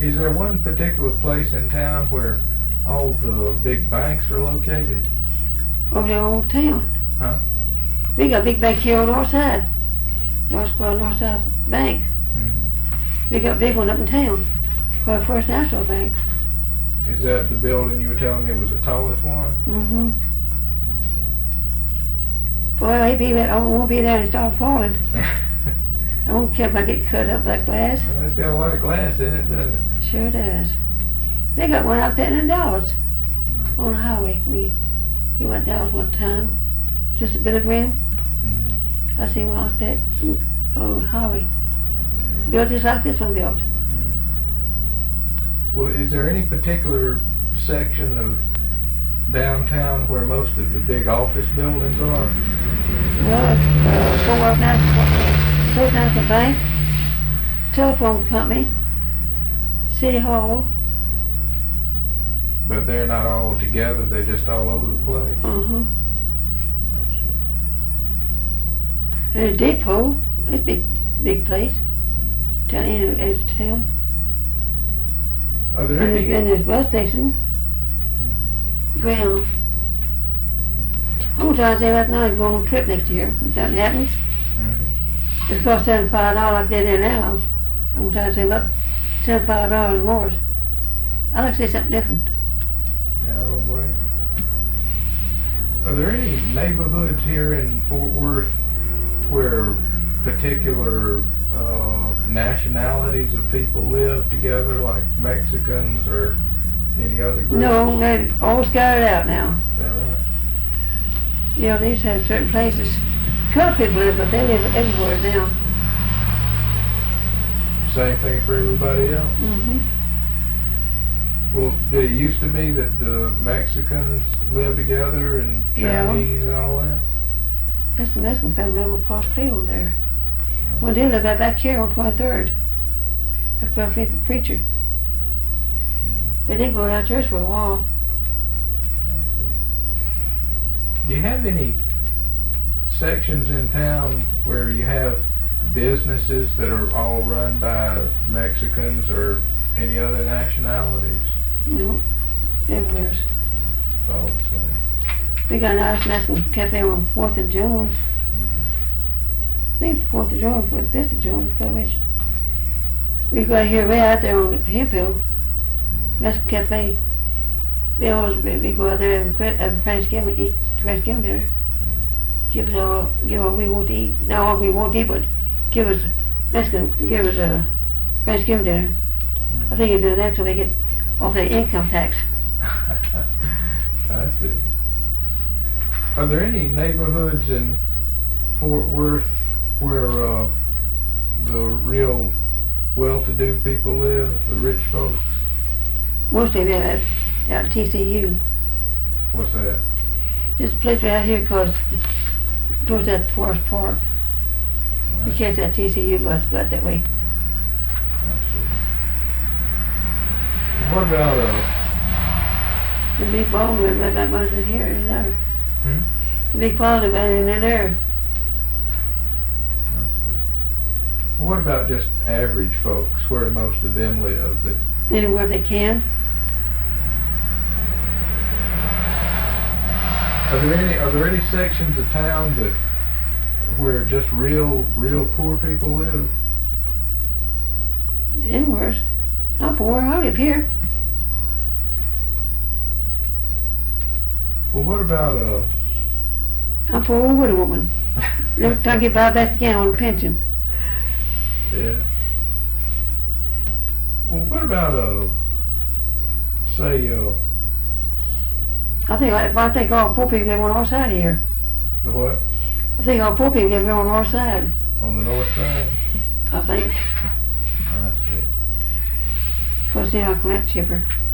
Is there one particular place in town where all the big banks are located? Over the old town. Huh? We got a big bank here on the north side. North South Bank. Mm-hmm. We got a big one up in town. For First National Bank. Is that the building you were telling me was the tallest one? Mm-hmm. Boy, I won't be there and start falling. I don't care if I get cut up like glass. Well, it's got a lot of glass in it, doesn't it? Sure does. They got one out there in Dallas on the highway. We went to Dallas one time. Just a bit of rim. Mm-hmm. I seen one like that on the highway. Built just like this one built. Well, is there any particular section of downtown where most of the big office buildings are? Well, First National Bank, telephone company, City Hall. But they're not all together, they're just all over the place? Uh-huh. And a depot, it's a big place, down in the town. Are there any? And there's bus station, ground. I'm trying to say right now, go on a trip next year, if that happens. Mm-hmm. It's cost $75 like they did now. I'm trying to say about $75 more. I like to say something different. Yeah, I don't blame you. Are there any neighborhoods here in Fort Worth where particular nationalities of people live together, like Mexicans or any other groups? No, they're all scattered out now. Is that right? Yeah, they used to have certain places. Colored people live, but they live everywhere now. Same thing for everybody else? Mm-hmm. Well, did it used to be that the Mexicans lived together and Chinese and all that? That's the Mexican family over across the field there. Well, they live out back here on 23rd. Across from the preacher. They didn't go to church for a while. Do you have any sections in town where you have businesses that are all run by Mexicans or any other nationalities? No, everywhere's. It's all the same. We got a nice Mexican cafe on 4th and Jones. I think it's 4th of Jones, 5th of Jones, which. We got here way out there on Hillville, Mexican cafe. We go out there every Thanksgiving, eat Thanksgiving dinner. Give what we want to eat. Not all we want to eat, but give us a Thanksgiving dinner. I think they do that so they get off their income tax. I see. Are there any neighborhoods in Fort Worth where the real well-to-do people live, the rich folks? Most of them out at TCU. What's that? This place right here called towards that Forest Park. Right. You catch that TCU bus right that way. I see. What about The big ball room like that much in here and there. Hmm? The big ball room in there. What about just average folks? Where do most of them live? That Anywhere they can. are there any sections of town that where just real poor people live? Anywhere. I'm poor. I live here. Well, what about I'm a poor widow woman. Every time I get by back again on a pension. Yeah. Well, what about say I think all poor people live on our side here. the what? I think all poor people live here on our side. On the north side? I think. I see. Because now I can rent cheaper.